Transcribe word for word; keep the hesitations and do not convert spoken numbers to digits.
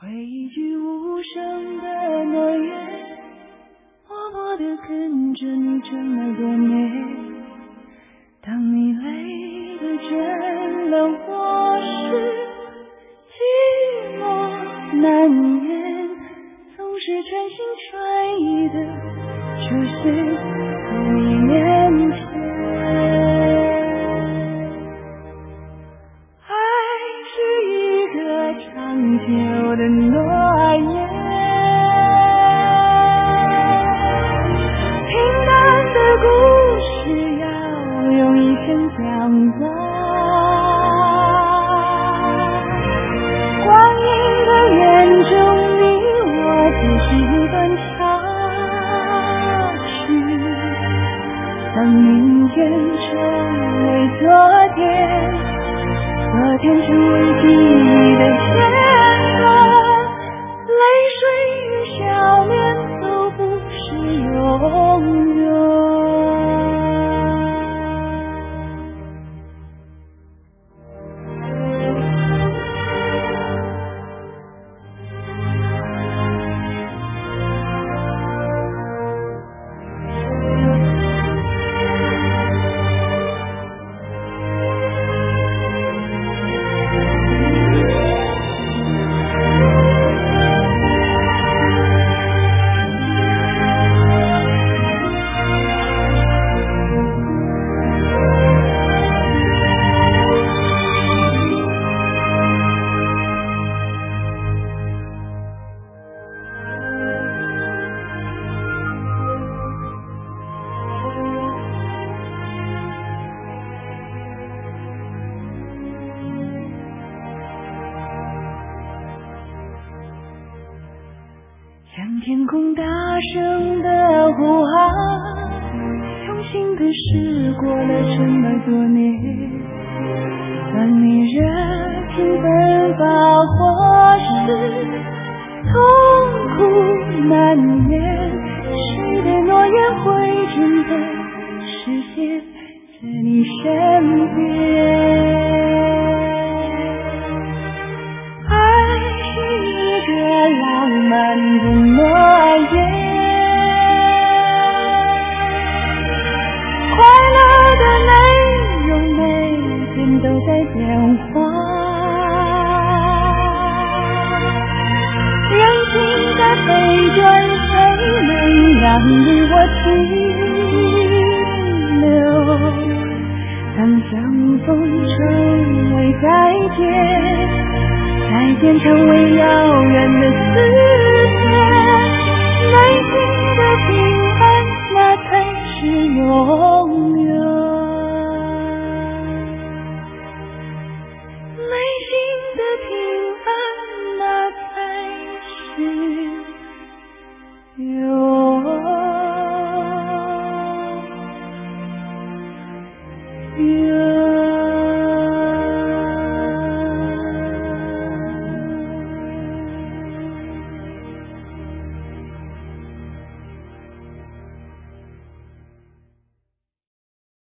回一句无声的诺言，默默地跟着你这么多年。当你累得倦了，我是寂寞难言，总是全心全意的出现在你面前。爱是一个长久的诺言，平淡的故事要用一生讲完，光阴的眼中你我只是一段插曲，当明天成为昨天，昨天成为记忆的片段，泪水与笑脸都不是永远。向天空大声的呼喊，用心的试过了这么多年。当你热情奔放，或是痛苦难言，谁的诺言会真的实现在你身边？浪漫的诺言，快乐的内容每天都在变化，人情的飞转谁能让你我停留？当相逢成为再见，再见成为遥